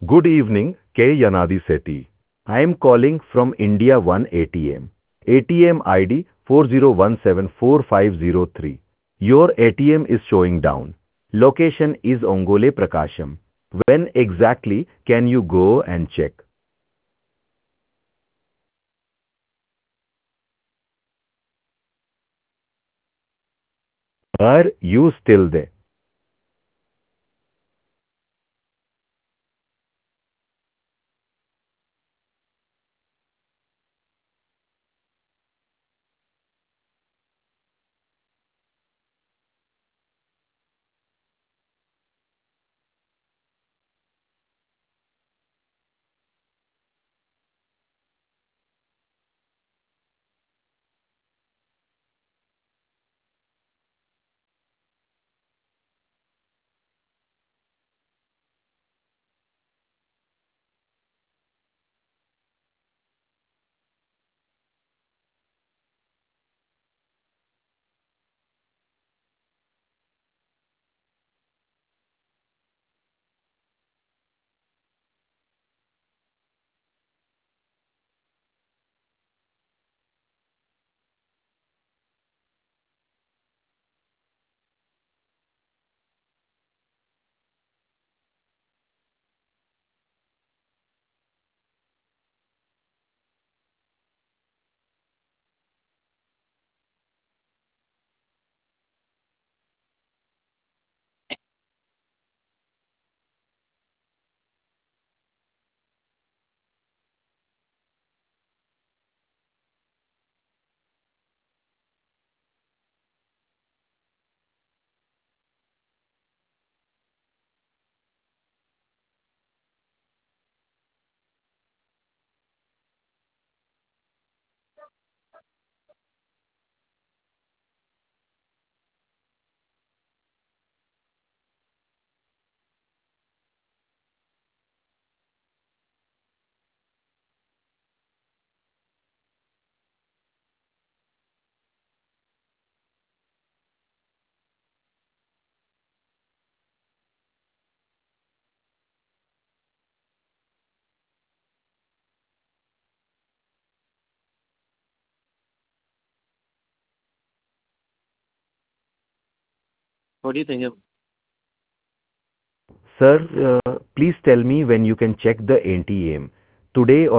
Good evening, K. Yanadi Sethi. I am calling from India 1 ATM. ATM ID 40174503. Your ATM is showing down. Location is Ongole Prakasham. When exactly can you go and check? Are you still there? What do you think? Sir, please tell me when you can check the ATM. Today or